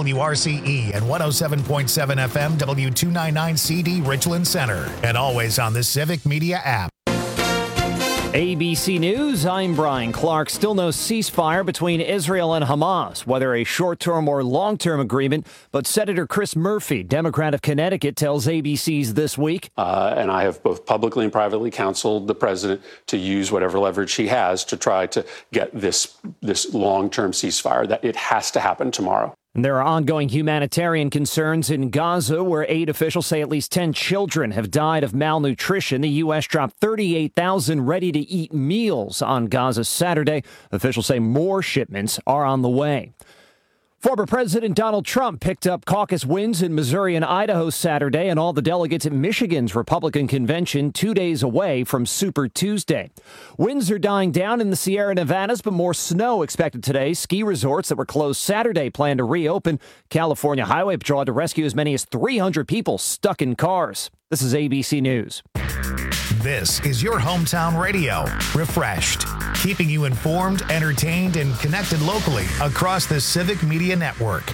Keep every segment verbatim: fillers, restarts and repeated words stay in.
W R C E and one oh seven point seven F M W two ninety-nine C D Richland Center. And always on the Civic Media app. A B C News, I'm Brian Clark. Still no ceasefire between Israel and Hamas, whether a short-term or long-term agreement. But Senator Chris Murphy, Democrat of Connecticut, tells A B C's This Week. Uh, and I have both publicly and privately counseled the president to use whatever leverage he has to try to get this, this long-term ceasefire, that it has to happen tomorrow. There are ongoing humanitarian concerns in Gaza, where aid officials say at least ten children have died of malnutrition. The U S dropped thirty-eight thousand ready-to-eat meals on Gaza Saturday. Officials say more shipments are on the way. Former President Donald Trump picked up caucus wins in Missouri and Idaho Saturday, and all the delegates at Michigan's Republican convention two days away from Super Tuesday. Winds are dying down in the Sierra Nevadas, but more snow expected today. Ski resorts that were closed Saturday plan to reopen. California Highway Patrol had to rescue as many as three hundred people stuck in cars. This is A B C News. This is your hometown radio, Refreshed, keeping you informed, entertained, and connected locally across the Civic Media Network.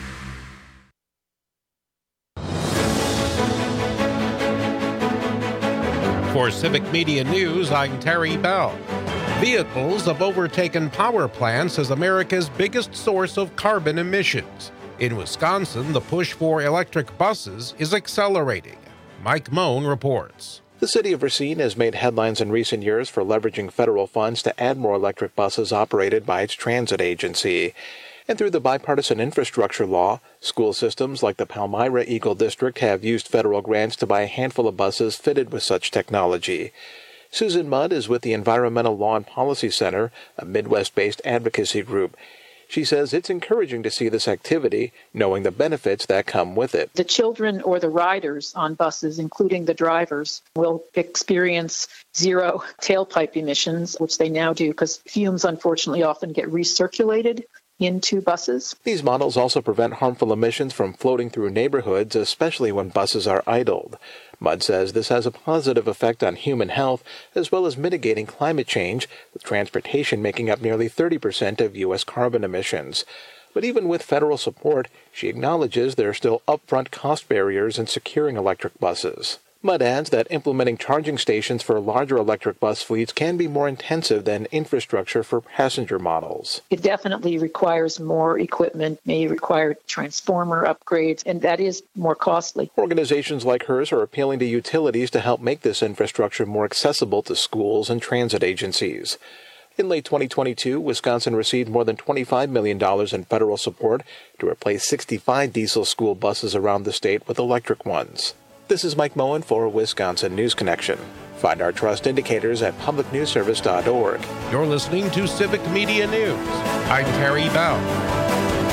For Civic Media News, I'm Terry Bell. Vehicles have overtaken power plants as America's biggest source of carbon emissions. In Wisconsin, the push for electric buses is accelerating. Mike Moan reports. The city of Racine has made headlines in recent years for leveraging federal funds to add more electric buses operated by its transit agency. And through the bipartisan infrastructure law, school systems like the Palmyra Eagle District have used federal grants to buy a handful of buses fitted with such technology. Susan Mudd is with the Environmental Law and Policy Center, a Midwest-based advocacy group. She says it's encouraging to see this activity, knowing the benefits that come with it. The children or the riders on buses, including the drivers, will experience zero tailpipe emissions, which they now do because fumes unfortunately often get recirculated into buses. These models also prevent harmful emissions from floating through neighborhoods, especially when buses are idled. Mudd says this has a positive effect on human health, as well as mitigating climate change, with transportation making up nearly thirty percent of U S carbon emissions. But even with federal support, she acknowledges there are still upfront cost barriers in securing electric buses. Mudd adds that implementing charging stations for larger electric bus fleets can be more intensive than infrastructure for passenger models. It definitely requires more equipment, may require transformer upgrades, and that is more costly. Organizations like hers are appealing to utilities to help make this infrastructure more accessible to schools and transit agencies. In late twenty twenty-two, Wisconsin received more than twenty-five million dollars in federal support to replace sixty-five diesel school buses around the state with electric ones. This is Mike Moen for Wisconsin News Connection. Find our trust indicators at public news service dot org. You're listening to Civic Media News. I'm Terry Bell.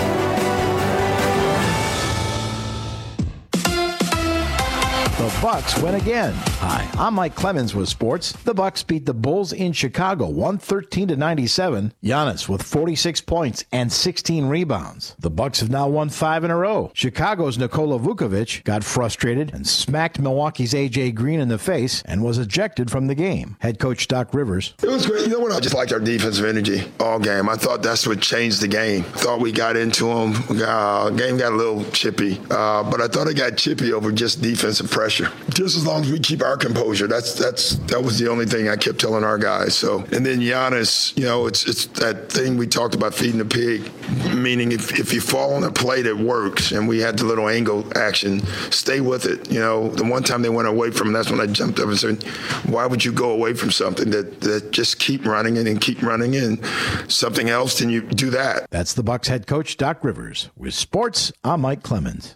The Bucks win again. Hi, I'm Mike Clemens with sports. The Bucks beat the Bulls in Chicago one thirteen to ninety-seven. Giannis with forty-six points and sixteen rebounds. The Bucks have now won five in a row. Chicago's Nikola Vukovic got frustrated and smacked Milwaukee's A J Green in the face and was ejected from the game. Head coach Doc Rivers. It was great. You know what? I just liked our defensive energy all game. I thought that's what changed the game. Thought we got into them. Uh, game got a little chippy, uh, but I thought it got chippy over just defensive pressure. Just as long as we keep our composure, that's that's that was the only thing I kept telling our guys. So, and then Giannis, you know, it's it's that thing we talked about, feeding the pig, meaning if if you fall on a play that works, and we had the little angle action, stay with it. You know, the one time they went away from, that's when I jumped up and said, why would you go away from something that that just keep running it and keep running in something else? Then you do that. That's the Bucks head coach Doc Rivers. With sports, I'm Mike Clemens.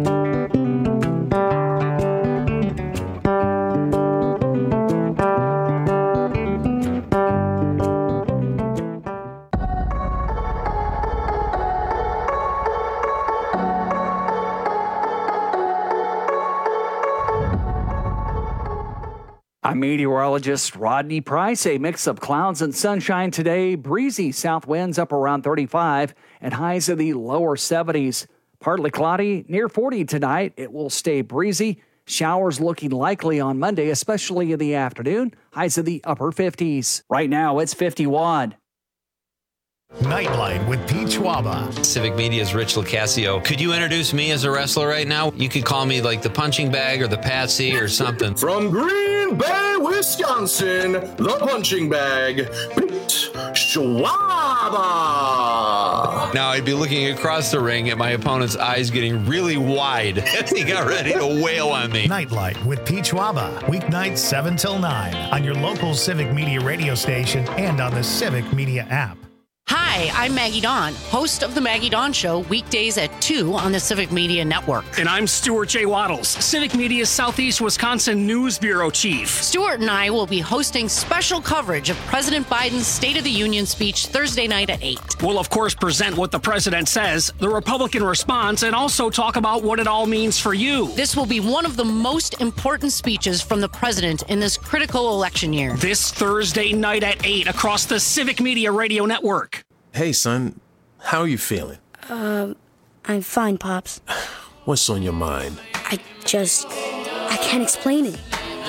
I'm meteorologist Rodney Price. A mix of clouds and sunshine today. Breezy south winds up around thirty-five and highs in the lower seventies. Partly cloudy, near forty tonight. It will stay breezy. Showers looking likely on Monday, especially in the afternoon. Highs in the upper fifties. Right now, it's fifty-one. Nightlight with Pete Schwaba. Civic Media's Rich Locascio. Could you introduce me as a wrestler right now? You could call me like the punching bag or the Patsy or something. From Green Bay, Wisconsin, the punching bag, Pete Schwaba. Now I'd be looking across the ring at my opponent's eyes getting really wide as he got ready to wail on me. Nightlight with Pete Schwaba. Weeknights seven till nine on your local Civic Media radio station and on the Civic Media app. Hi, I'm Maggie Dawn, host of The Maggie Dawn Show, weekdays at two on the Civic Media Network. And I'm Stuart J. Waddles, Civic Media's Southeast Wisconsin News Bureau Chief. Stuart and I will be hosting special coverage of President Biden's State of the Union speech Thursday night at eight. We'll, of course, present what the president says, the Republican response, and also talk about what it all means for you. This will be one of the most important speeches from the president in this critical election year. This Thursday night at eight across the Civic Media Radio Network. Hey, son, how are you feeling? Um, I'm fine, Pops. What's on your mind? I just... I can't explain it.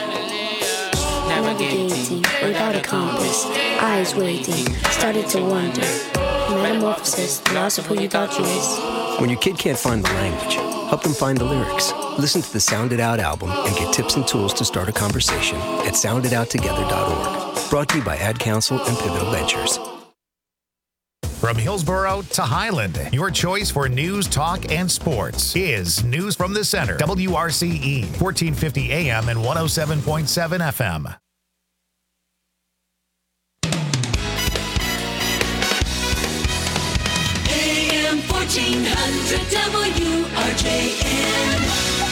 Navigating without a compass, eyes waiting, started to wonder. Metamorphosis, the loss of who you thought you was. When your kid can't find the language, help them find the lyrics. Listen to the Sound It Out album and get tips and tools to start a conversation at sound it out together dot org. Brought to you by Ad Council and Pivotal Ventures. From Hillsborough to Highland, your choice for news, talk, and sports is News from the Center. W R C E, fourteen fifty A M and one oh seven point seven F M. A M fourteen hundred W R J M.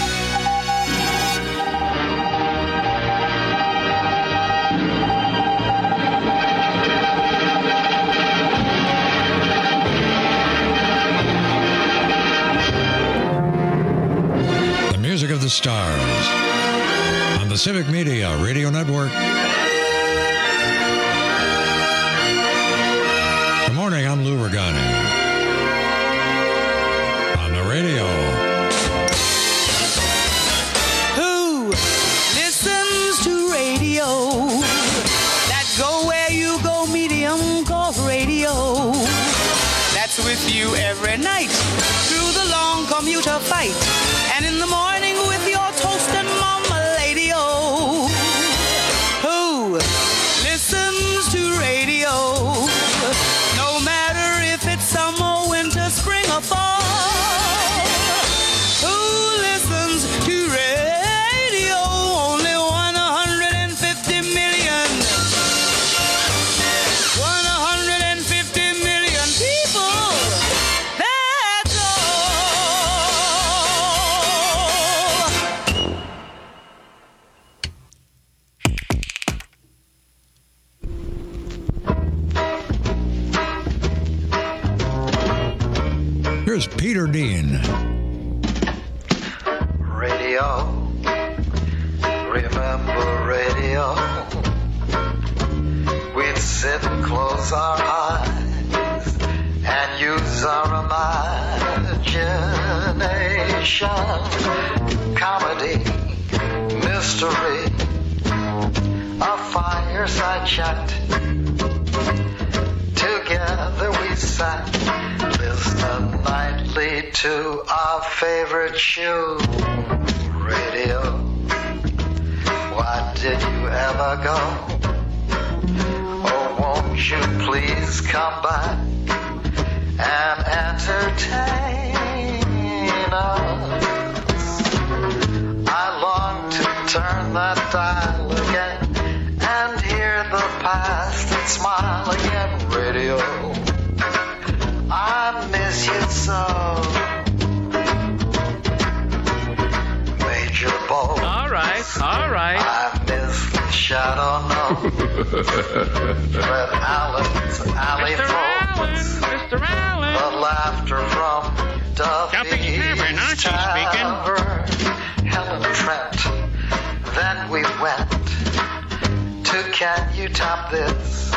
Music of the Stars on the Civic Media Radio Network. Good morning, I'm Lou Regani. On the radio. Who listens to radio? That go where you go, medium called radio. That's with you every night through the long commuter fight. And in the morning with your toast and marmalade-o. Who listens to radio? No matter if it's summer, winter, spring, or fall. Who listens to radio? Only one hundred fifty million. one hundred fifty million people. That's Here's Peter Dean. Radio, remember radio. We'd sit and close our eyes and use our imagination. Comedy, mystery, a fireside chat. Together we sat, listening nightly to our favorite show, radio. Why did you ever go? Oh, won't you please come back and entertain us? I long to turn that dial again and hear the past and smile again, radio. I miss you so. Major Bones. All right, all right. I miss the Shadow No. Fred Allen's Alley Mister Folks. Allen, Mister Allen. The laughter from Duffy's Tavern. Helen Trent. Then we went to Can You Top This?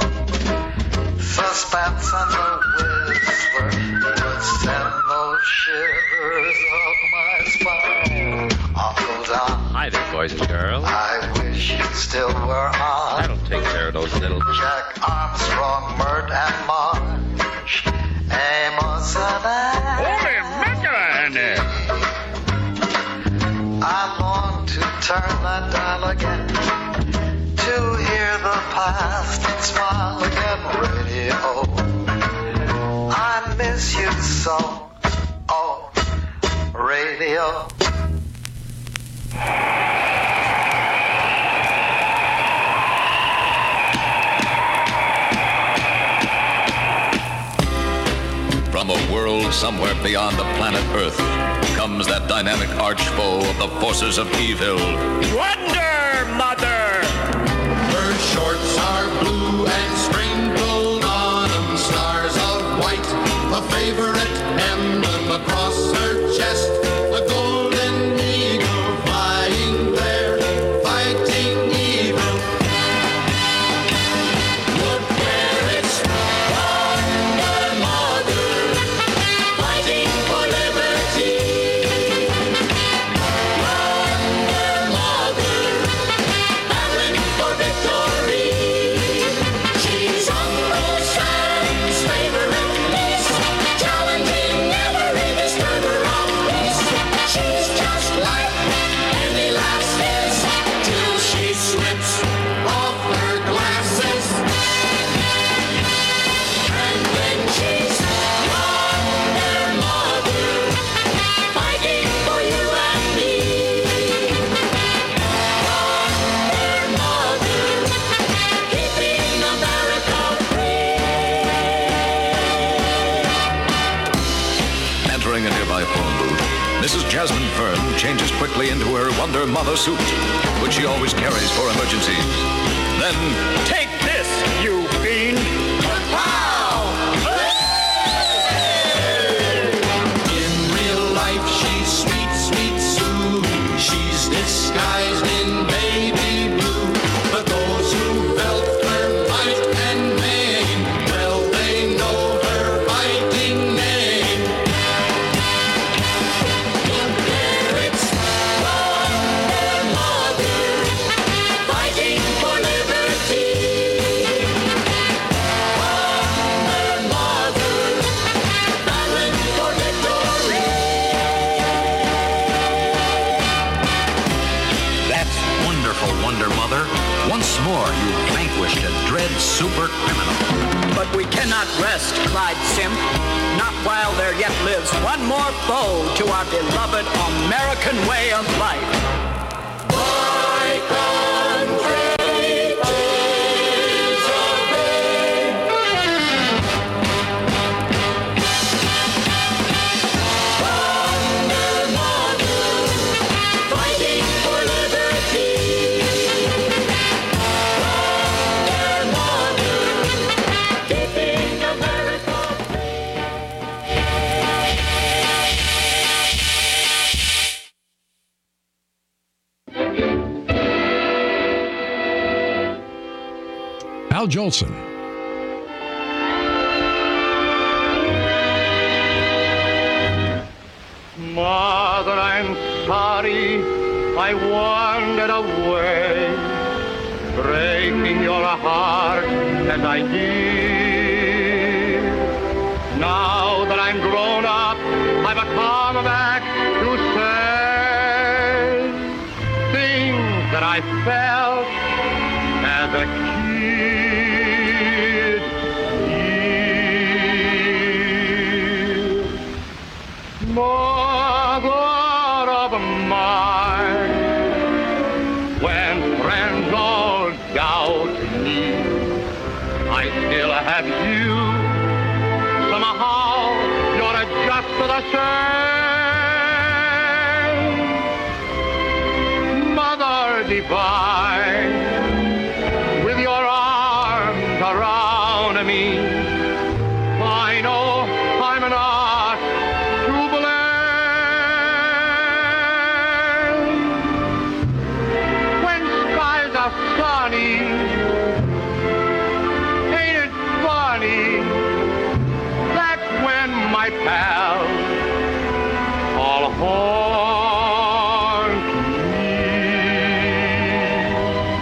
Suspense and the whisper would send those shivers up my spine. Uncle Don. Hi there, boys and girls. I wish she still were on. That'll take care of those little... Jack Armstrong, Mert and Marsh, Amos and Anne. Holy macaroni! I long to turn that dial again, to hear the past and smile again. Radio, I miss you so. Oh, radio. From a world somewhere beyond the planet Earth comes that dynamic arch-foe of the forces of evil. Wonder Mother! Her shorts are blue and sprinkled on them stars of white. A favorite emblem across her chest. A golden eagle flying there, fighting evil. Look where it's Wonder Mother, fighting for liberty. Wonder Mother, battling for victory. She's Uncle Sam's favorite niece, challenging every disturber of peace. She's just like any lass is, till she slips off her glasses. And then she's Wonder Mother, fighting for you and me. Wonder Mother, keeping America free. Entering a nearby phone booth, Missus Jasmine Fern changes quickly into her Wonder Mother suit, which she always carries for emergencies. Then, Take this, you fiend! In real life, she's sweet, sweet Sue. She's disguised in baby blue. But those who felt her might and main, well, they know her fighting name. Look there, it's Wonder Mother, fighting for liberty. Wonder Mother, battling for victory. that's wonderful, Wonder Mother. Once more, you vanquished a dread super criminal. But we cannot rest, cried Simp, not while there yet lives one more foe to our beloved American way of life. My country, 'tis a babe. Wonder Mother, fighting for liberty. Wonder Mother, keeping America Al Jolson. Mother, I'm sorry I wandered away, breaking your heart as I did. Now that I'm grown up, I've come back to say things that I felt as a kid. Dear Mother of mine, when friends all doubt me, I still have you. Somehow you're just the same. Mother divine, with your arms around me, I know I'm not to blame. When skies are sunny, ain't it funny? That's when my pals all haunt me.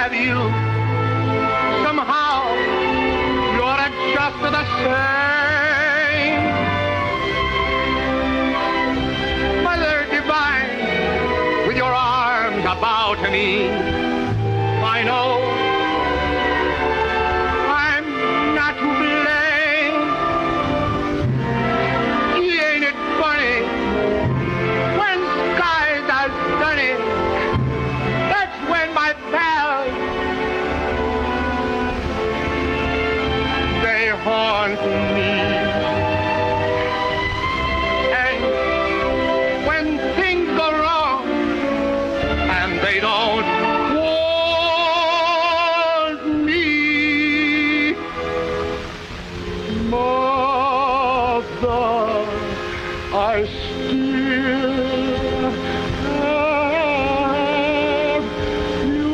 have you. Somehow, you're just the same. Mother divine, with your arms about me, I know I'm not to blame. Ain't it funny, when skies are sunny, that's when my pals, they haunt me. And when things go wrong and they don't want me, Mother, I still have you.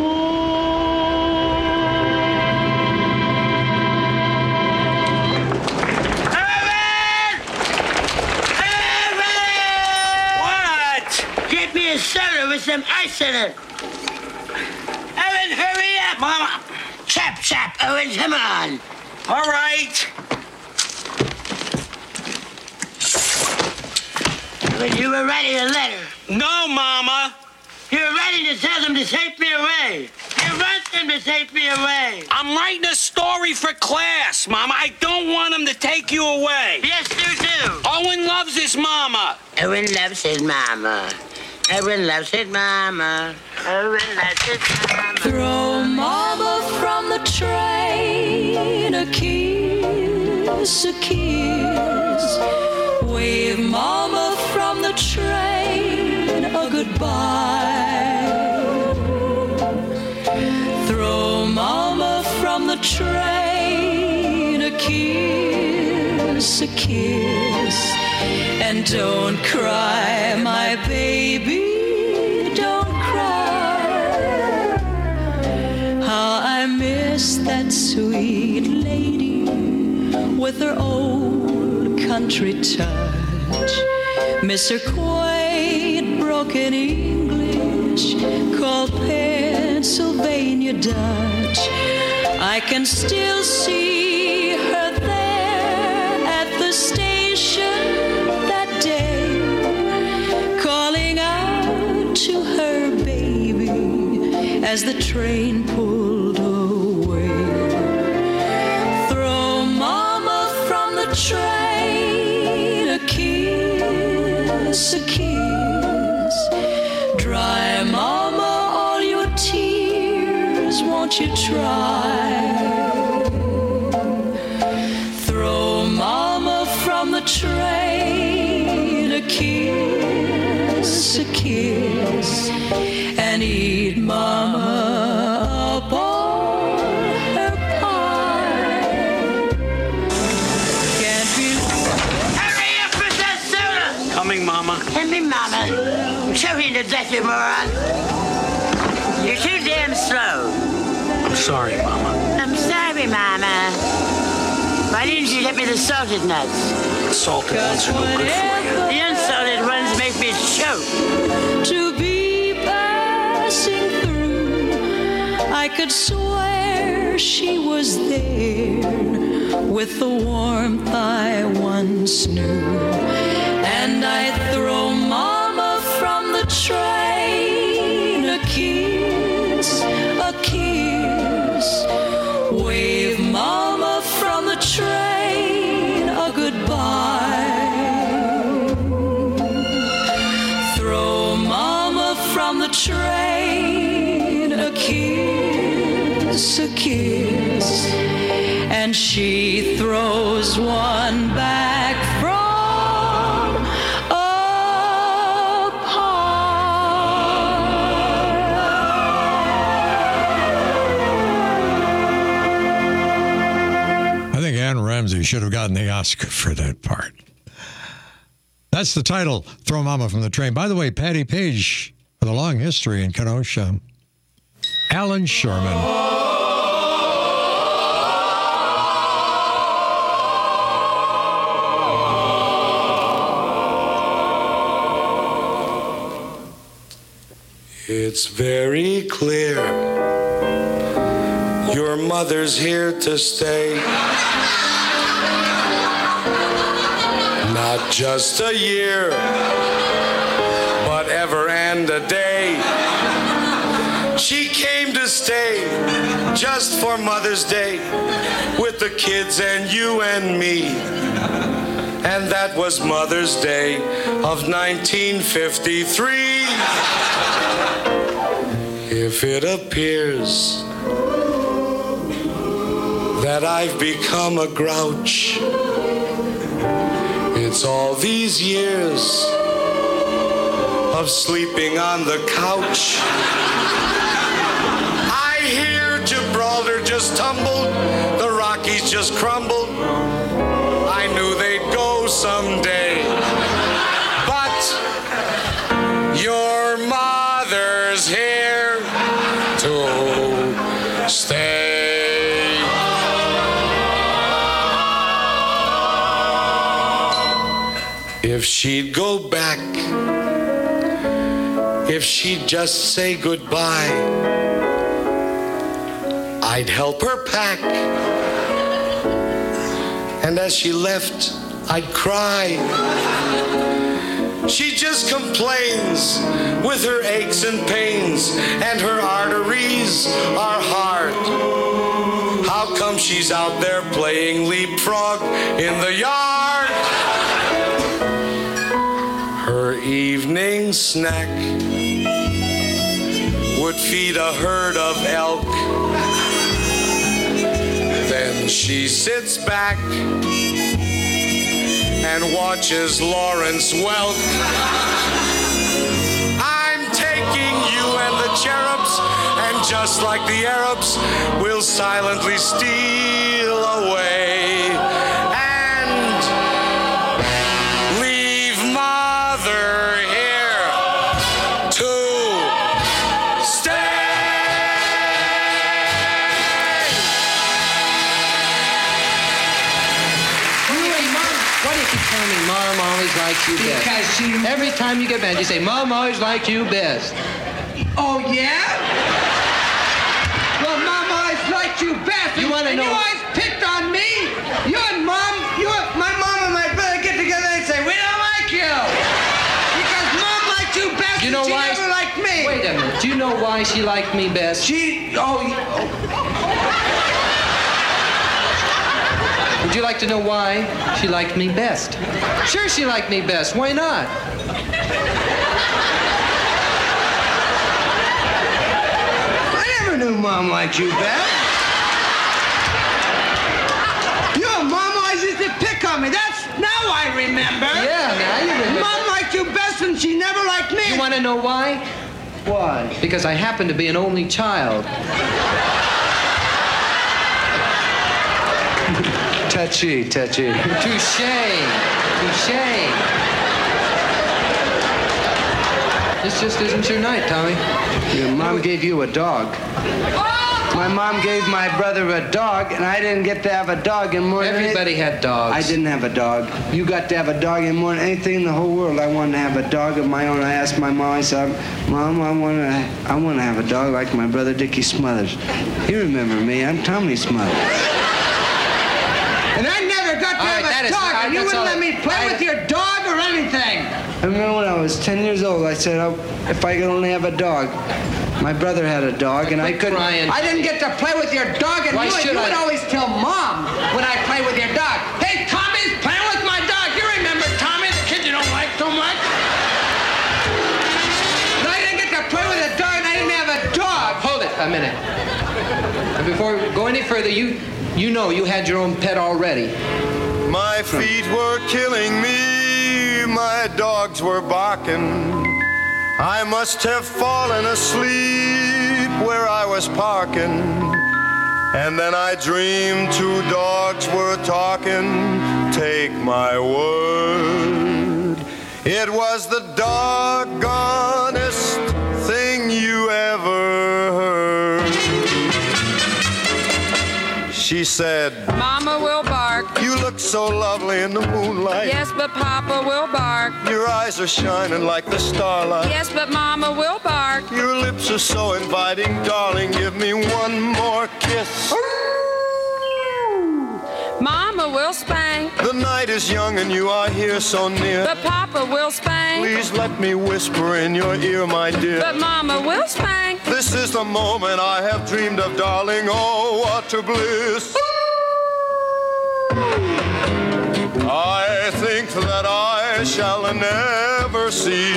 What? Get me a soda with some ice in it. Owen, hurry up. Mama. Chap, chap, Owen, come on. All right. Owen, you were writing a letter. No, Mama. You were writing to tell them to take me away. You want them to take me away. I'm writing a story for class, Mama. I don't want them to take you away. Yes, you do. Owen loves his mama. Owen loves his mama. Owen loves his mama. Owen loves his mama. Throw mama from the train, a kiss, a kiss. Wave mama from the train, a goodbye. Throw mama from the train, a kiss, a kiss. And don't cry, my baby, don't cry. How I miss that sweet lady with her old country touch. Miss her quaint broken English called Pennsylvania Dutch. I can still see her there at the station that day, calling out to her baby as the train pulled away. Throw mama from the train, a kiss, a kiss. Dry mama all your tears, won't you try? Throw mama from the train, a kiss, a kiss. And eat mama up all her pie. Can't be. Hurry up with that soda. Coming, Mama. Hand me, Mama. I'm choking to death, you moron. You're too damn slow. I'm sorry, Mama. I'm sorry, Mama. Why didn't you get me the salted nuts? The salted ones are no good for you. The unsalted ones make me choke. To be passing through, I could swear she was there with the warmth I once knew. And I'd throw mama from the train, a kiss, a kiss. Wave mama from the train, a goodbye. Throw mama from the train, a kiss, a kiss. And she throws one back from Ramsey should have gotten the Oscar for that part. That's the title, Throw Mama from the Train. By the way, Patty Page, with a long history in Kenosha. Alan Sherman. It's very clear Your mother's here to stay. Not just a year, but ever and a day. She came to stay just for Mother's Day with the kids and you and me. And that was Mother's Day of nineteen fifty-three. If it appears that I've become a grouch, it's all these years of sleeping on the couch. I hear Gibraltar just tumbled, the Rockies just crumbled. I knew they'd go someday, but your mother's here to stay. If she'd go back, if she'd just say goodbye, I'd help her pack. And as she left, I'd cry. She just complains with her aches and pains, and her arteries are hard. How come she's out there playing leapfrog in the yard? Her evening snack would feed a herd of elk. Then she sits back and watches Lawrence Welk. I'm taking you and the cherubs, and just like the Arabs, we'll silently steal away and leave Mother here to stay. Mom always likes you best. Because she... Every time you get mad, you say, Mom always liked you best. Oh, yeah? Well, Mom always liked you best. You want to and know... you always picked on me. You and Mom, you and, my mom and my brother get together and say, we don't like you. Because Mom liked you best you know and she why... never liked me. Wait a minute. Do you know why she liked me best? She... Oh... oh. Would you like to know why she liked me best? Sure, she liked me best. Why not? I never knew Mom liked you best. Your Mom always used to pick on me. That's now I remember. Yeah, now you remember. Mom liked you best and she never liked me. You want to know why? Why? Because I happen to be an only child. Touchy, touchy. Touche, touche. This just isn't your night, Tommy. Your mom gave you a dog. My mom gave my brother a dog, and I didn't get to have a dog in more than Everybody had dogs. I didn't have a dog. You got to have a dog in more than anything in the whole world. I wanted to have a dog of my own. I asked my mom, I said, Mom, I want to I want to have a dog like my brother Dickie Smothers. You remember me. I'm Tommy Smothers. And I never got to all have right, a is, dog, right, and you wouldn't let me play I, with your dog or anything. I remember when I was ten years old, I said, oh, if I could only have a dog. My brother had a dog, and I couldn't. Crying. I didn't get to play with your dog, and Why you, should you I? would always tell Mom when I play with your dog, hey, Tommy's playing with my dog. You remember Tommy, the kid you don't like so much? But I didn't get to play with a dog, and I didn't have a dog. Hold it a minute. And before we go any further, you you know you had your own pet already. My feet were killing me, my dogs were barking. I must have fallen asleep where I was parking. And then I dreamed two dogs were talking. Take my word, it was the doggonest thing you ever heard. She said, Mama will bark. You look so lovely in the moonlight. Yes, but Papa will bark. Your eyes are shining like the starlight. Yes, but Mama will bark. Your lips are so inviting, darling. Give me one more kiss. Mama will spank. The night is young and you are here so near. But Papa will spank. Please let me whisper in your ear, my dear. But Mama will spank. This is the moment I have dreamed of, darling. Oh, what a bliss. I think that I shall never see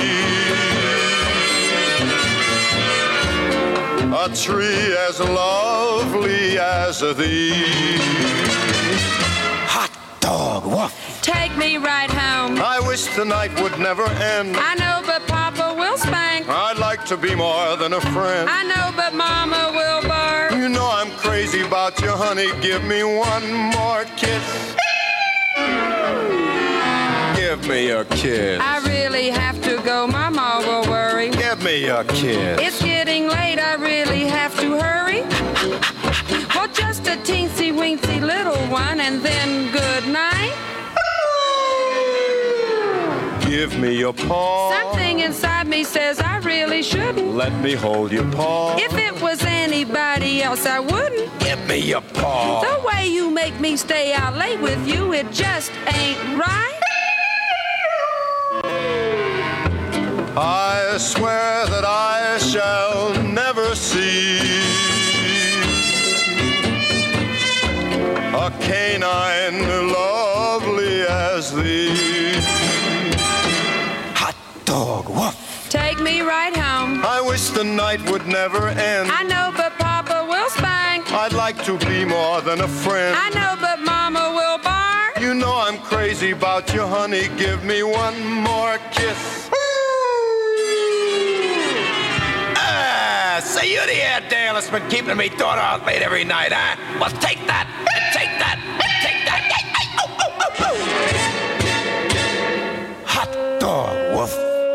a tree as lovely as thee. Hot dog, woof. Take me right home. I wish the night would never end. I know, but Papa will spank. I'd like to be more than a friend. I know, but Mama will bark. You know I'm crazy about you, honey. Give me one more kiss. Give me a kiss. I really have to go. Mama will worry. Give me a kiss. It's getting late. I really have to hurry. Well, just a teensy weensy little one, and then good night. Give me your paw. Something inside me says I really shouldn't. Let me hold your paw. If it was anybody else, I wouldn't. Give me your paw. The way you make me stay out late with you, it just ain't right. I swear that I shall never see a canine lovely as thee. Hot dog, woof. Take me right home. I wish the night would never end. I know, but Papa will spank. I'd like to be more than a friend. I know, but Mama will bark. You know I'm crazy about you, honey. Give me one more kiss. Say, you the air Dale that's been keeping me daughter out late every night, huh? Well, take that, and take that, and take that. Oh, oh, oh, oh. Hot dog, woof.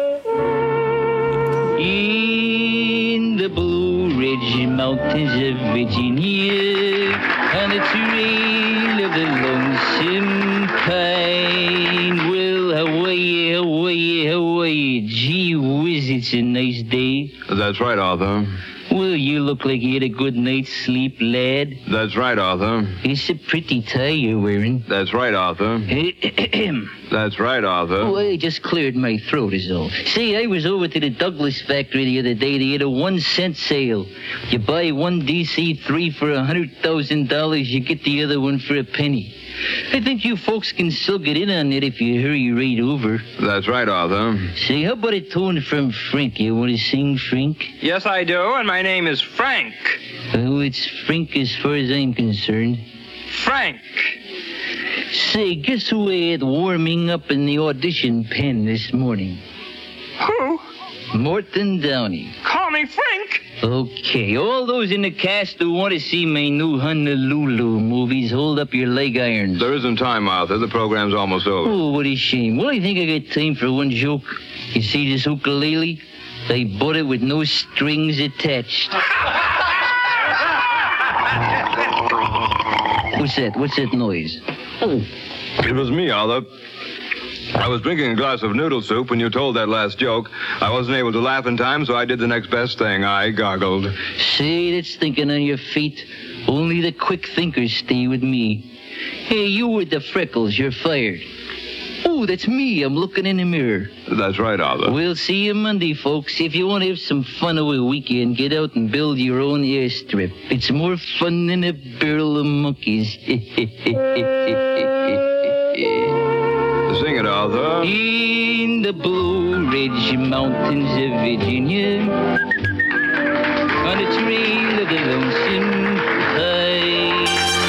In the Blue Ridge Mountains of Virginia, on the trail of the lonesome pine, well, Hawaii, Hawaii, Hawaii, gee whiz, it's a nice day. That's right, Arthur. Well, you look like you had a good night's sleep, lad. That's right, Arthur. It's a pretty tie you're wearing. That's right, Arthur. That's right, Arthur. Oh, I just cleared my throat is all. See, I was over to the Douglas factory the other day. They had a one-cent sale. You buy one D C three for a hundred thousand dollars, you get the other one for a penny. I think you folks can still get in on it if you hurry right over. That's right, Arthur. Say, how about a tune from Frank? You want to sing, Frank? Yes, I do, and my name is Frank. Oh, it's Frank as far as I'm concerned. Frank. Say, guess who I had warming up in the audition pen this morning? Who? Morton Downey. Call me Frank. Okay, all those in the cast who want to see my new Honolulu movies, hold up your leg irons. There isn't time, Arthur. The program's almost over. Oh, what a shame. Well, I think I got time for one joke. You see this ukulele? I bought it with no strings attached. What's that? What's that noise? Oh. It was me, Arthur. I was drinking a glass of noodle soup when you told that last joke. I wasn't able to laugh in time, so I did the next best thing. I goggled. See, that's thinking on your feet. Only the quick thinkers stay with me. Hey, you with the freckles, you're fired. Oh, that's me. I'm looking in the mirror. That's right, Arthur. We'll see you Monday, folks. If you want to have some fun over the weekend, get out and build your own airstrip. It's more fun than a barrel of monkeys. Sing it, Arthur. In the Blue Ridge Mountains of Virginia, on the trail of the lonesome pine.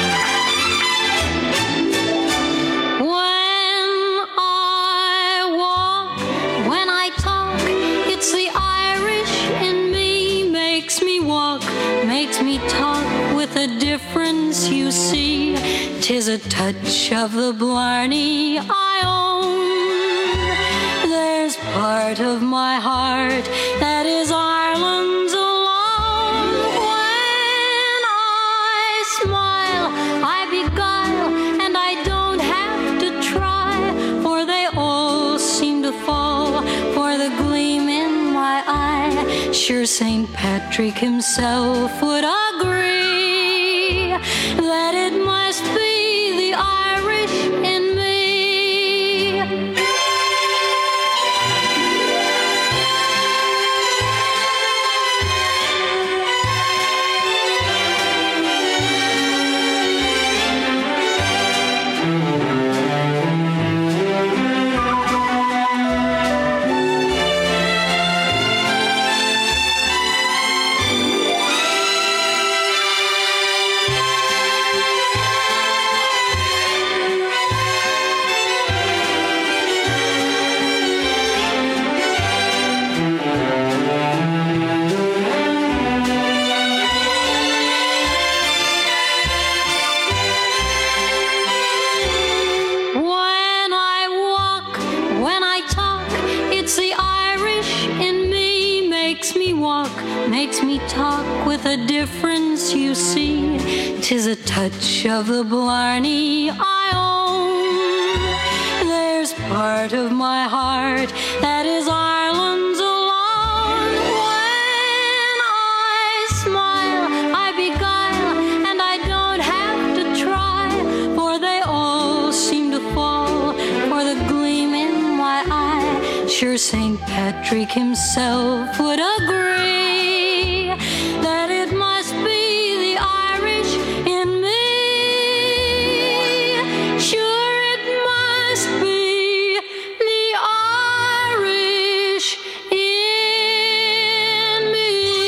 When I walk, when I talk, it's the Irish in me. Makes me walk, makes me talk with a difference, you see. 'Tis a touch of the Blarney I own. There's part of my heart that is Ireland's alone. When I smile, I beguile, and I don't have Sure, Saint Patrick himself would agree that it must be the Irish in me. The difference you see, 'tis a touch of the Blarney I own. There's part of my heart that is Ireland's alone. When I smile, I beguile, and I don't have to try, for they all seem to fall for the gleam in my eye. Sure, Saint Patrick himself would agree that it must be the Irish in me. Sure, it must be the Irish in me.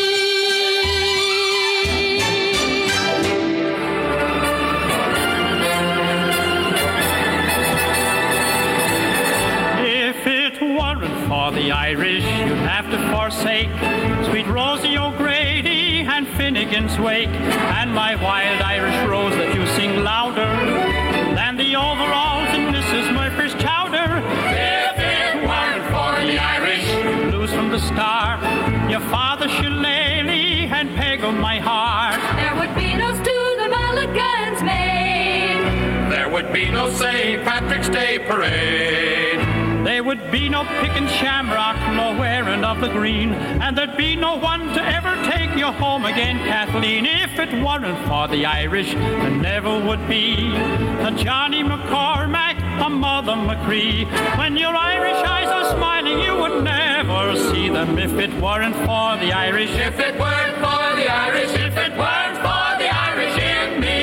If it weren't for the Irish, you'd have to forsake sweet Rosie O'Grady and Finnegan's Wake, and my wild Irish rose that you sing louder than the overalls in Missus Murphy's chowder. If it weren't for the Irish, blues from the start, your father Shillelagh and Peg of my heart, there would be no stew the Mulligans made. There would be no Saint Patrick's Day parade. There would be no picking shamrock, no wearing of the green, and there'd be no one to ever take you home again, Kathleen. If it weren't for the Irish, there never would be a Johnny McCormack, a Mother McCree. When your Irish eyes are smiling, you would never see them if it weren't for the Irish. If it weren't for the Irish, if it weren't for the Irish in me.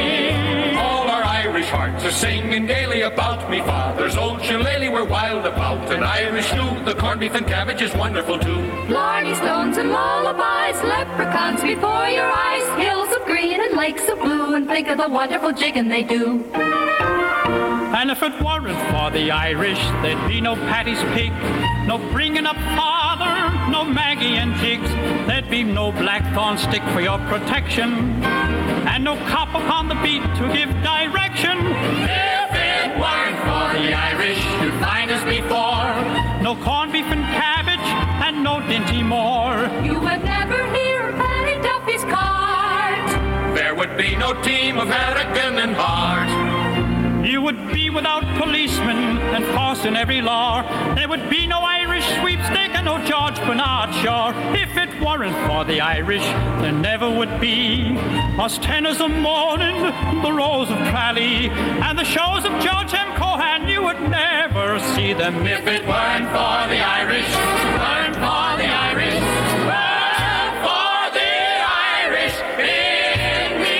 All our Irish hearts are singing gaily about me father's old shillelagh we're wild about. An Irish stew, the corned beef and cabbage is wonderful too. Blarney stones and lullabies, leprechauns before your eyes, hills of green and lakes of blue, and think of the wonderful jigging they do. And if it weren't for the Irish, there'd be no Paddy's pig, no bringing up father, no Maggie and Jigs. There'd be no blackthorn stick for your protection, and no cop upon the beat to give direction. If it weren't for the Irish, you'd find us before no corned beef and cabbage, and no Dinty Moore. You would never hear Paddy Duffy's cart. There would be no team of Harrigan and Hart. You would be without policemen and force in every law. There would be no Irish sweepstake and no George Bernard Shaw. If it weren't for the Irish, there never would be us tenors of morning, the Rose of Trally, and the shows of George M. Cohan. You would never see them if it weren't for the Irish. Weren't for the Irish. Weren't for the Irish in me.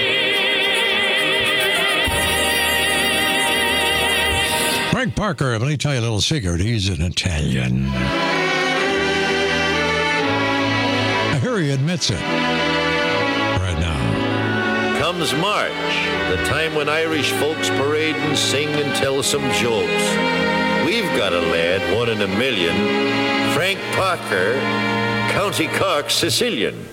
Frank Parker, let me tell you a little secret. He's an Italian. I hear he admits it right now. Comes March, the time when Irish folks parade and sing and tell some jokes. We've got a lad, one in a million, Frank Parker, County Cork, Sicilian.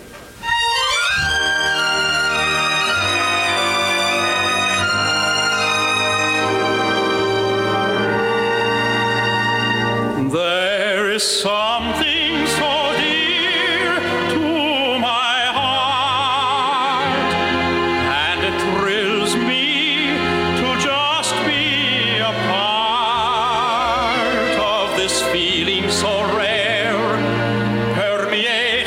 There is something so dear to my heart, and it thrills me to just be a part of this feeling so rare, permeating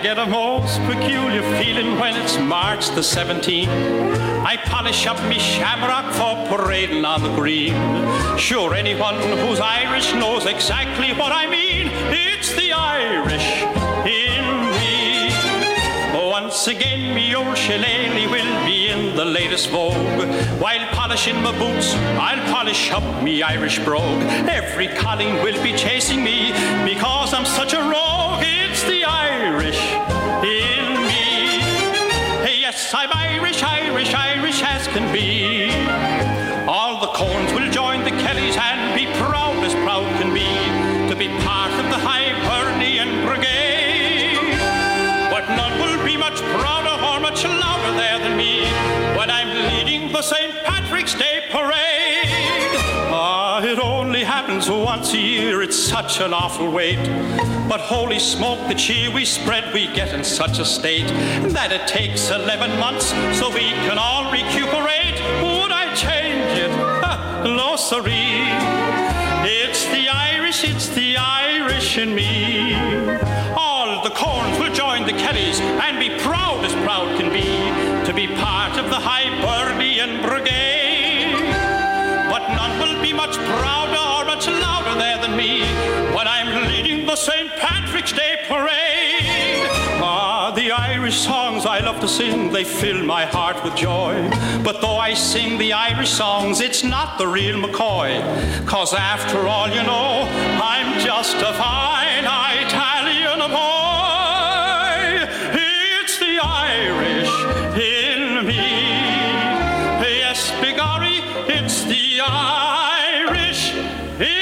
get a most peculiar feeling when it's March the seventeenth. I polish up me shamrock for parading on the green. Sure, anyone who's Irish knows exactly what I mean. It's the Irish in me. Once again, me old shillelagh will be in the latest vogue. While polishing my boots, I'll polish up me Irish brogue. Every colleen will be chasing me because I'm such a rogue. It's the Irish in me. Yes, I'm Irish, Irish, Irish as can be. All the Corns will join the Kellys and be proud as proud can be to be part of the Hibernian Brigade. But none will be much prouder or much louder there than me when I'm leading the Saint Patrick's Day Parade. Ah, it only happens once a year, it's such an awful wait. But holy smoke, the cheer we spread we get in such a state that it takes eleven months so we can all recuperate. Would I change it? Ha, no siree. It's the Irish, it's the Irish in me. All the Corns will join the Kellys and be proud as proud can be to be part of the Hibernian Brigade. But none will be much prouder or much louder there than me when I'm leading the Saint Patrick's Day Parade. Ah, the Irish songs I love to sing, they fill my heart with joy. But though I sing the Irish songs, it's not the real McCoy. Cause after all, you know, I'm just a fine Italian boy. It's the Irish in me. Yes, bigorry, it's the Irish in me.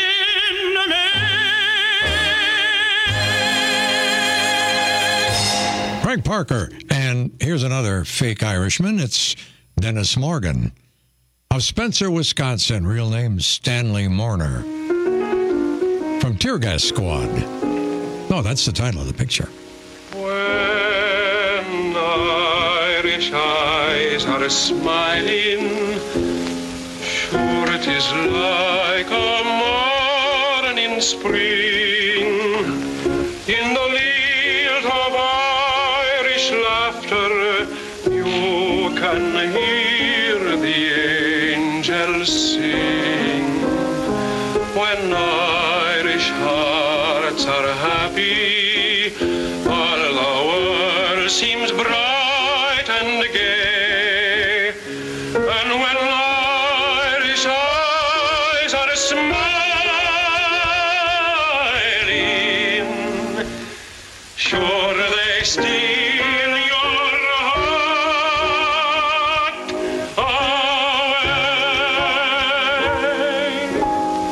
Frank Parker. And here's another fake Irishman. It's Dennis Morgan of Spencer, Wisconsin. Real name Stanley Mourner. From Tear Gas Squad. No, that's the title of the picture. When Irish eyes are smiling, sure it is like a morning spring. In the lilt of Irish laughter, you can hear the angels sing. When Irish hearts are happy, all the world seems bright and gay. And when Irish eyes are smiling, sure they steal your heart away.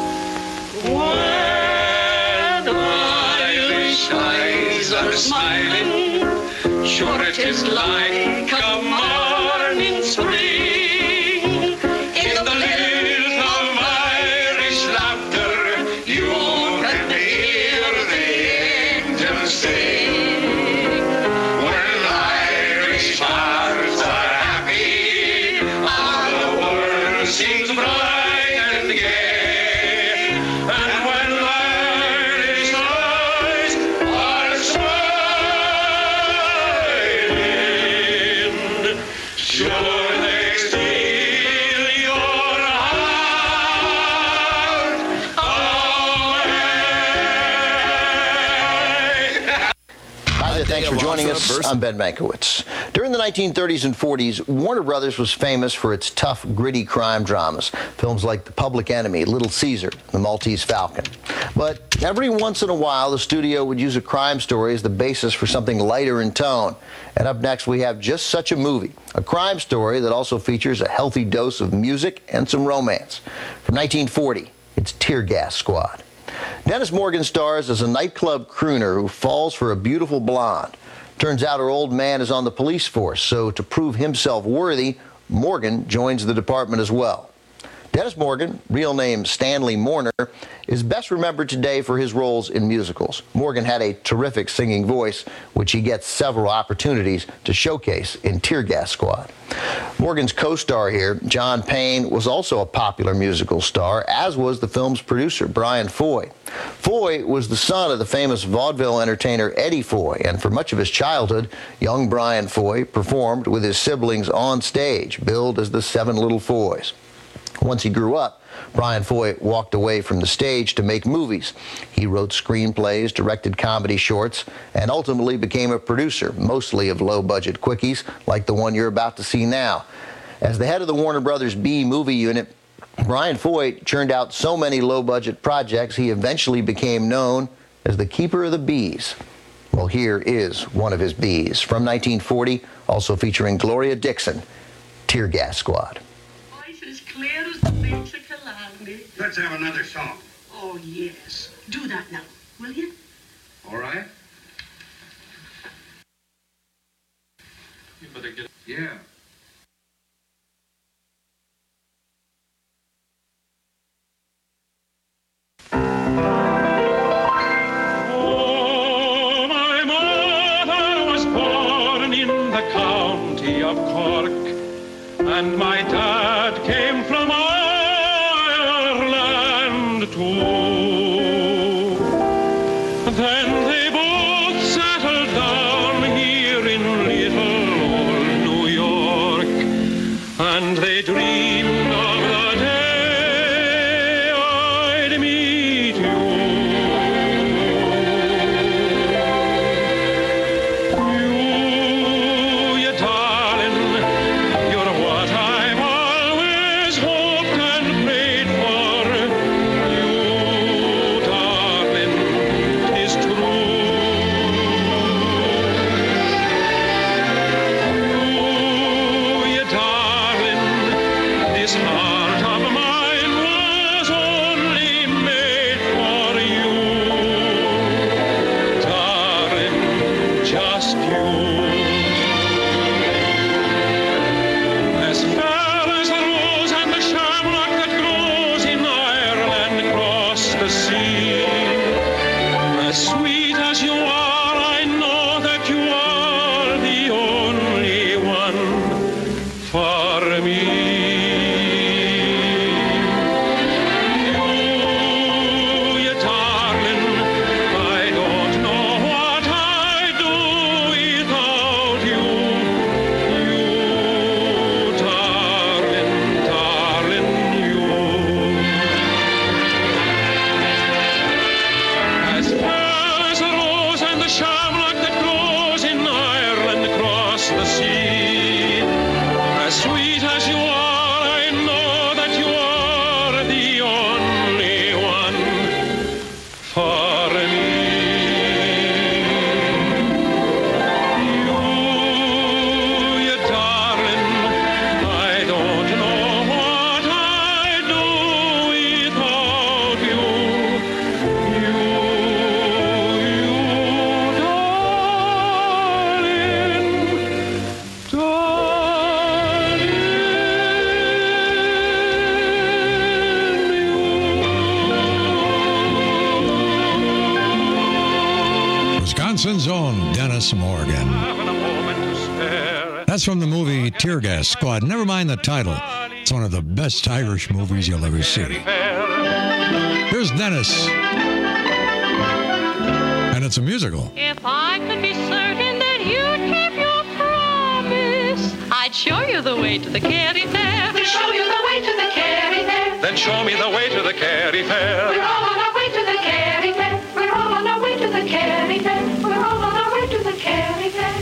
When Irish eyes are smiling, sure it is like a morning spring. In the lilt of Irish laughter, you can hear the angels sing. When Irish hearts are happy, all the world seems bright and gay. And when Irish eyes are smiling, sure they steal your heart away. Hi there, thanks for joining us. I'm Ben Mankiewicz. During the nineteen thirties and forties, Warner Brothers was famous for its tough, gritty crime dramas. Films like The Public Enemy, Little Caesar, The Maltese Falcon. But every once in a while, the studio would use a crime story as the basis for something lighter in tone. And up next, we have just such a movie, a crime story that also features a healthy dose of music and some romance. From nineteen forty, it's Tear Gas Squad. Dennis Morgan stars as a nightclub crooner who falls for a beautiful blonde. Turns out her old man is on the police force, so to prove himself worthy, Morgan joins the department as well. Dennis Morgan, real name Stanley Morner, is best remembered today for his roles in musicals. Morgan had a terrific singing voice, which he gets several opportunities to showcase in Tear Gas Squad. Morgan's co-star here, John Payne, was also a popular musical star, as was the film's producer, Brian Foy. Foy was the son of the famous vaudeville entertainer Eddie Foy, and for much of his childhood, young Brian Foy performed with his siblings on stage, billed as the Seven Little Foys. Once he grew up, Brian Foy walked away from the stage to make movies. He wrote screenplays, directed comedy shorts, and ultimately became a producer, mostly of low-budget quickies like the one you're about to see now. As the head of the Warner Brothers B movie unit, Brian Foy churned out so many low-budget projects he eventually became known as the Keeper of the Bees. Well, here is one of his bees from nineteen forty, also featuring Gloria Dixon, Tear Gas Squad. As clear as the beach of Killarney. Let's have another song. Oh, yes. Do that now, will you? All right. You better get... Yeah. Oh, my mother was born in the county of Cork, and my dad came from Ireland too. Then they both settled down here in little old New York, and they dreamed of the day I'd meet you. You, you darling, you're what I've always hoped and prayed for. You, darling, 'tis true. You, you darling, this heart of mine was only made for you. Darling, just you. As fair as the rose and the shamrock that grows in Ireland across the sea. As sweet as you are, I know that you are the only one for me. You, you darling, I don't know what I'd do without you. You, darling, darling, you. As fair as the rose and the shamrock that grows in Ireland across the sea. As sweet as you are, I know that you are the only one for me. You, you darling, I don't know what I'd do without you. You, you, Wisconsin's own Dennis Morgan. That's from the movie Tear Gas Squad. Never mind the title. It's one of the best Irish movies you'll ever see. Here's Dennis. And it's a musical. If I could be certain that you'd keep your promise, I'd show you the way to the Kerry Fair. We'll show you the way to the Kerry Fair. Then show me the way to the Kerry Fair. We're all on our way to the Kerry Fair. We're all on our way to the Kerry Fair. We're all on our way to the Kerry Fair.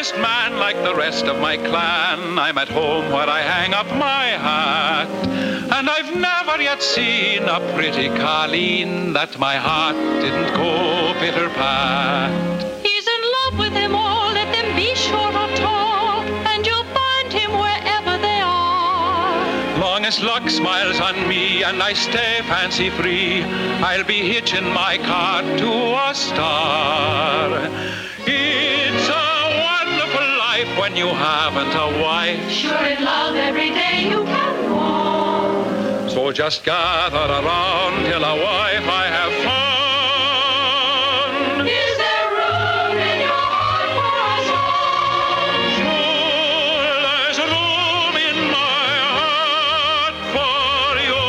honest man like the rest of my clan. I'm at home where I hang up my hat, and I've never yet seen a pretty Colleen that my heart didn't go pitter-pat. He's in love with them all, let them be short or tall, and you'll find him wherever they are. Long as luck smiles on me and I stay fancy-free, I'll be hitching my cart to a star. It's a wonderful life when you haven't a wife. Sure in love every day you can walk. So just gather around till a wife I have found. Is there room in your heart for us all? Sure, there's room in my heart for you.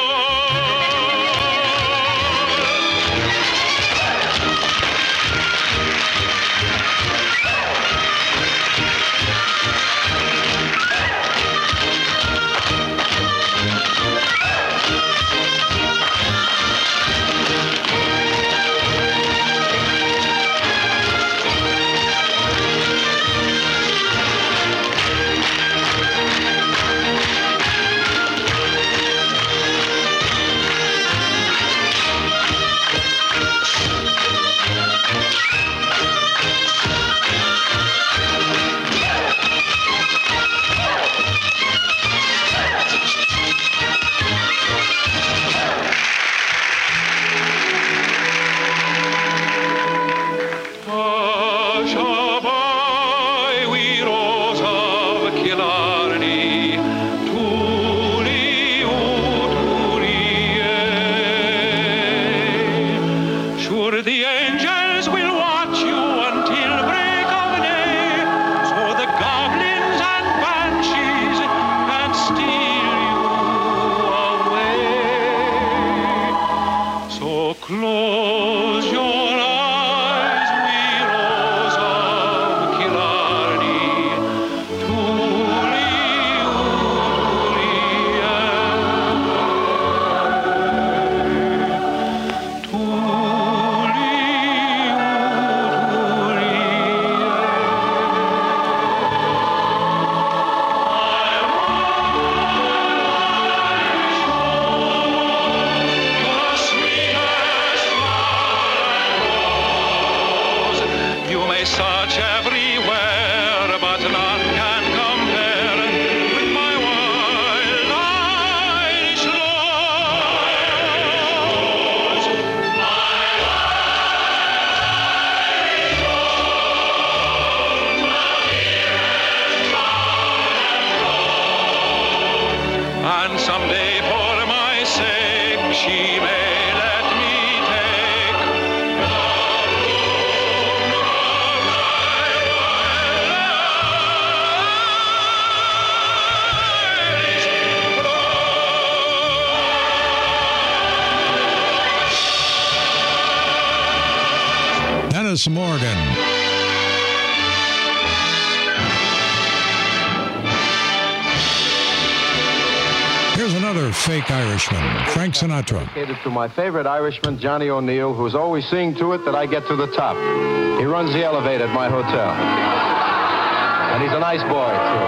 Dennis Morgan. Here's another fake Irishman, Frank Sinatra. Dedicated to my favorite Irishman, Johnny O'Neill, who's always seeing to it that I get to the top. He runs the elevator at my hotel. And he's a nice boy,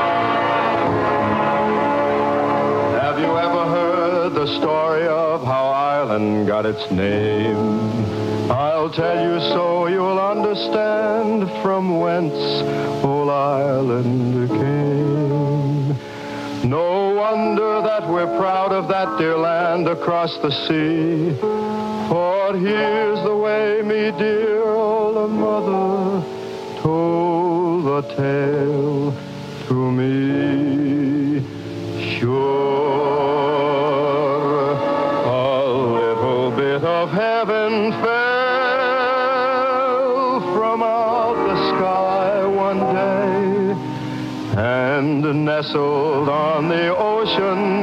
too. Have you ever heard the story of how Ireland got its name? I'll tell you so you'll understand from whence old Ireland came. No wonder that we're proud of that dear land across the sea. For here's the way me dear old mother told the tale to me. Sure, a little bit of heaven fell from out the sky one day and nestled on the ocean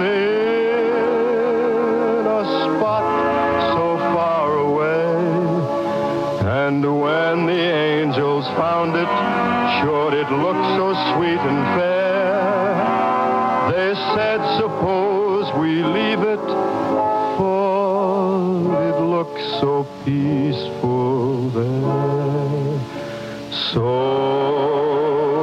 in a spot so far away. And when the angels found it, sure it looked so sweet and fair. They said, suppose we leave it, for it looks so peaceful there. So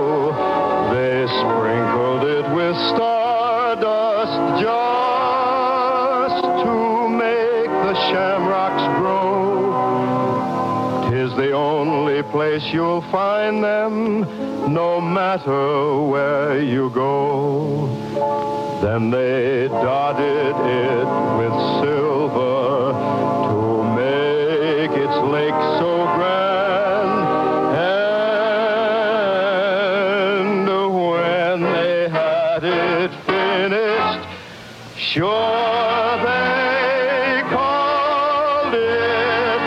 place you'll find them, no matter where you go. Then they dotted it with silver to make its lake so grand. And when they had it finished, sure they called it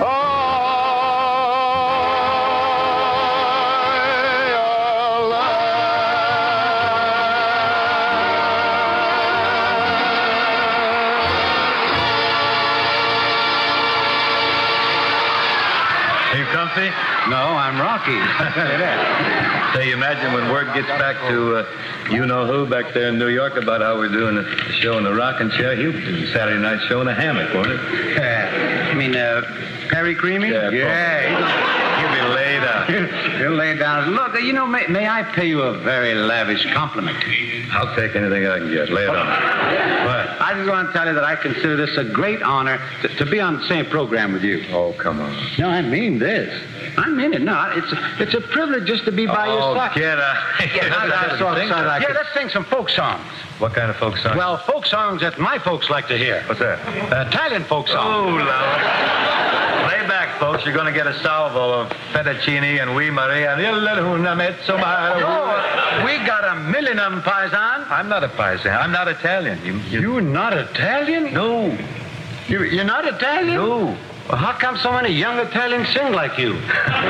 Are you comfy? No, I'm Rocky. Say, you imagine when word gets back to uh, you-know-who back there in New York about how we're doing a show in the rocking chair. He'll do Saturday night show in a hammock, won't it? Uh, you mean uh, Perry Creamy? Yeah. Yeah. He'll be laid out. He'll lay down. Look, you know, may, may I pay you a very lavish compliment? I'll take anything I can get. Lay it on. What? I just want to tell you that I consider this a great honor to, to be on the same program with you. Oh, come on. No, I mean this. I mean it. No, it's a, it's a privilege just to be by oh, your side. Get out. Yeah, I'm so excited. I yeah, let's sing some folk songs. What kind of folk songs? Well, folk songs that my folks like to hear. What's that? Uh, Italian folk songs. Oh, Lord. Lay back, folks. You're going to get a salvo of fettuccine and wee Maria and il luna mezzo mare. Oh, we got a million of them, Paisan. I'm not a Paisan. I'm not Italian. You, you... You're not Italian? No. You, you're not Italian? No. Well, how come so many young Italians sing like you?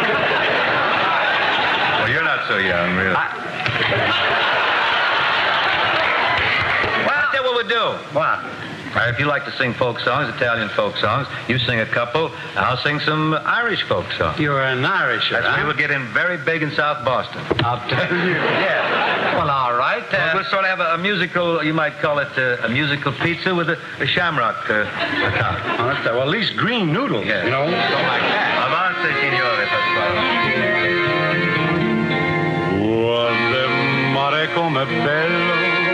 Well, you're not so young, really. I... Well, I'll tell you what we'll do. What? Uh, if you like to sing folk songs, Italian folk songs, you sing a couple, I'll sing some Irish folk songs. You're an Irisher, That's huh? We will get in very big in South Boston. I'll tell you. Yeah. Well, all right. Uh, well, we'll sort of have a, a musical, you might call it uh, a musical pizza with a, a shamrock uh, top. Oh, that's, well, at least green noodles, yeah. you know, something like that. Avance, signore, Quando mare come bello,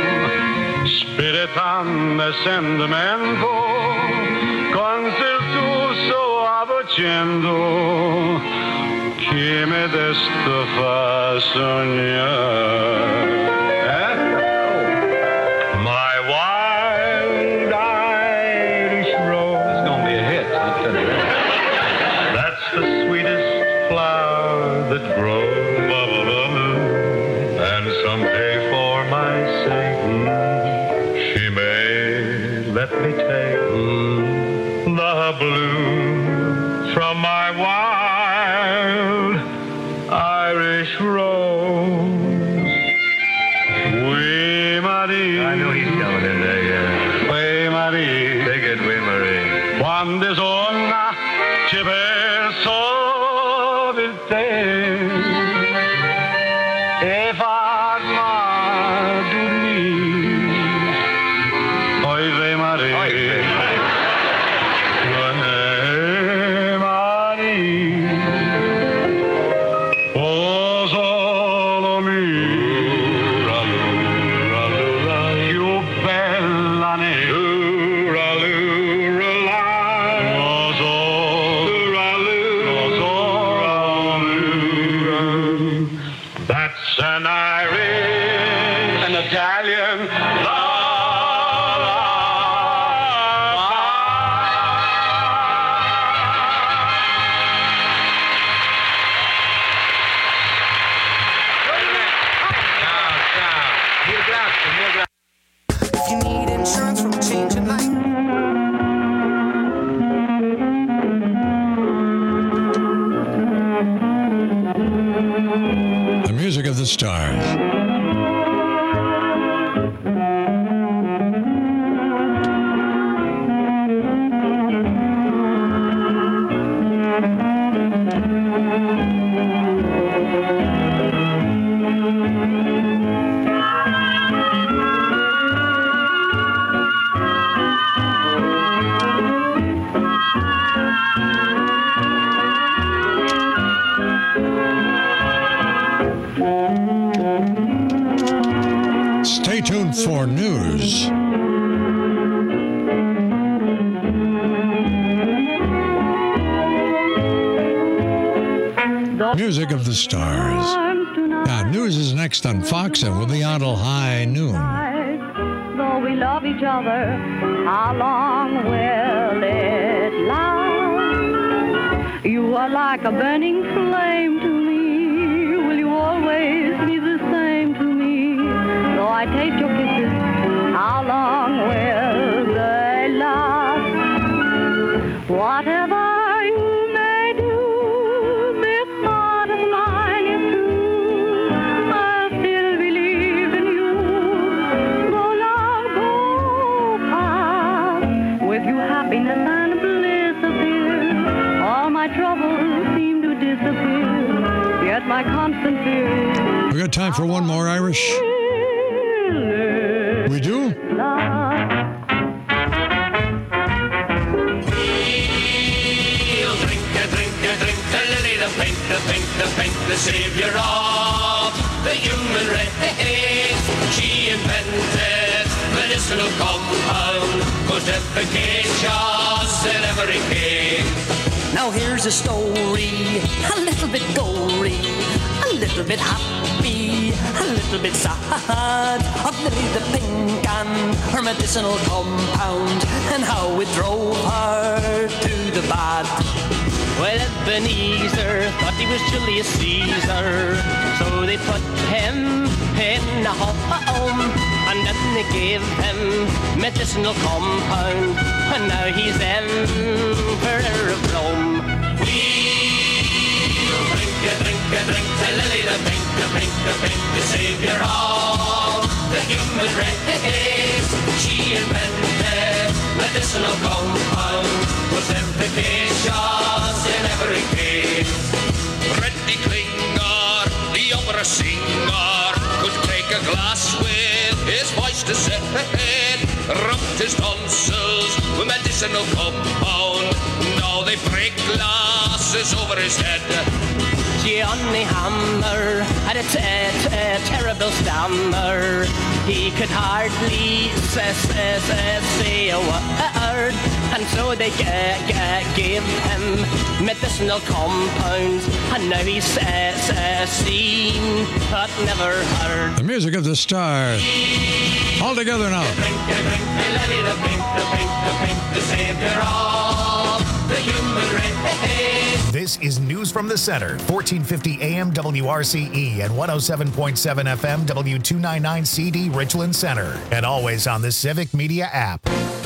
spiritando e sentimento, con il tuo soave accento, che mi desta fa sognare. Eh? My wild Irish rose. It's gonna be a hit, I'll tell you that. That's the sweetest flower that grows. And someday for my sake, she may let me take the bloom from my wild Irish rose. Wee Marie. I knew he's coming in there, yeah. Wee Marie. Take it, Wee Marie. Quando sonna ci penso per te e farla dormire. Oi, Wee Marie. Oi, Wee Marie. Oh, solo mia, lura, lura, più bella nera. Lura, lura, la. Oh, solo, lura, lura, lura. That's an Irish, an Italian, If you need insurance from changing light. The music of the stars. Stay tuned for news. Music of the Stars. Now, news is next on Fox, and we'll be on till high noon. Though we love each other, how long will it last? You are like a burning flame to me. Will you always be the same to me? Though I taste your kisses, how long will they last? Whatever you may do, this heart of mine is true. I still believe in you. Though long go past, with you happiness and bliss appear. All my troubles seem to disappear, yet my constant fear is We got time for one more, Irish? We do? We'll drink a drink a drink the lily, the pink, the pink, the pink, the savior of the human race. She invented medicinal compound, most efficacious in every case. Now here's a story, a little bit gory, a little bit happy, a little bit sad, of Lily the Pink and her medicinal compound, and how it drove her to the bad. Well, Ebenezer thought he was Julius Caesar, so they put him in a home, and then they gave him medicinal compound, and now he's Emperor of Rome. We'll drink a drink a drink the lily, the pink, the pink, the pink, the savior of the human race. She invented medicinal compound, was efficacious in every case. Reddy Klinger, the opera singer, could take a glass with his voice to say, rubbed his tonsils with medicinal compound. Now they break glasses over his head. Johnny Hammer had a, t- a terrible stammer. He could hardly say, say, say, say a word, and so they g- g- gave him medicinal compounds, and now he's uh, uh, seen but never heard. The music of the stars. All together now. The pink, the pink, the lily, the pink, the pink, the pink, the savior of the human race. This is News from the Center, fourteen fifty A M W R C E and one oh seven point seven F M W two ninety-nine C D Richland Center, and always on the Civic Media app.